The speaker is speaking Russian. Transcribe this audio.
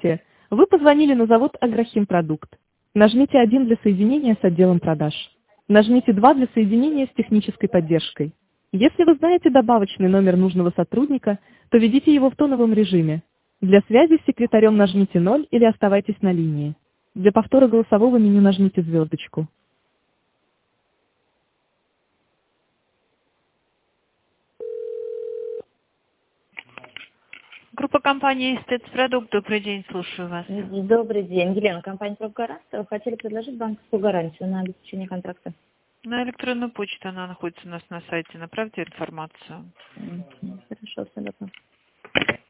Здравствуйте. Вы позвонили на завод «Агрохимпродукт». Нажмите 1 для соединения с отделом продаж. Нажмите 2 для соединения с технической поддержкой. Если вы знаете добавочный номер нужного сотрудника, то введите его в тоновом режиме. Для связи с секретарем нажмите 0 или оставайтесь на линии. Для повтора голосового меню нажмите звездочку. Группа компании «Спецпродукт». Добрый день, слушаю вас. Добрый день. Елена, компания «Профгарант». Хотели предложить банковскую гарантию на обеспечение контракта. На электронную почту она находится у нас на сайте. Направьте информацию. Хорошо, абсолютно.